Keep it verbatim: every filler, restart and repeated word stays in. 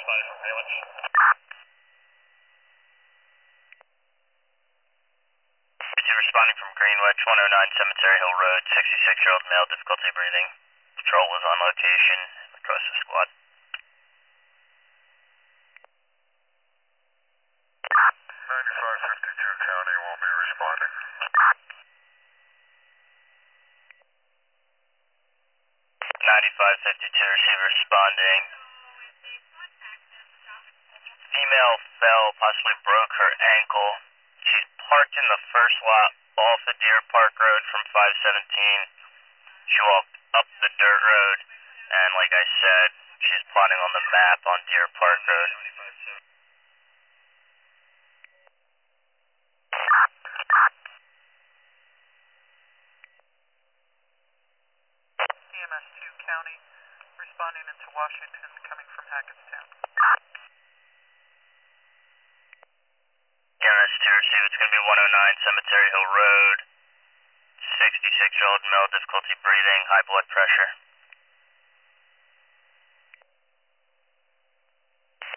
Responding from Greenwich, one oh nine Cemetery Hill Road, sixty-six-year-old male, difficulty breathing. Patrol was on location. Request the squad. ninety-five fifty-two County will be responding. ninety-five fifty-two, receiver responding. Female fell, possibly broke her ankle. She's parked in the first lot off the Deer Park Road from five seventeen. She walked up the dirt road, and like I said, she's plotting on the map on Deer Park Road. E M S two County, responding into Washington, coming from Hackettstown. E M S two receive, it's going to be one oh nine Cemetery Hill Road, sixty-six-year-old male, difficulty breathing, high blood pressure.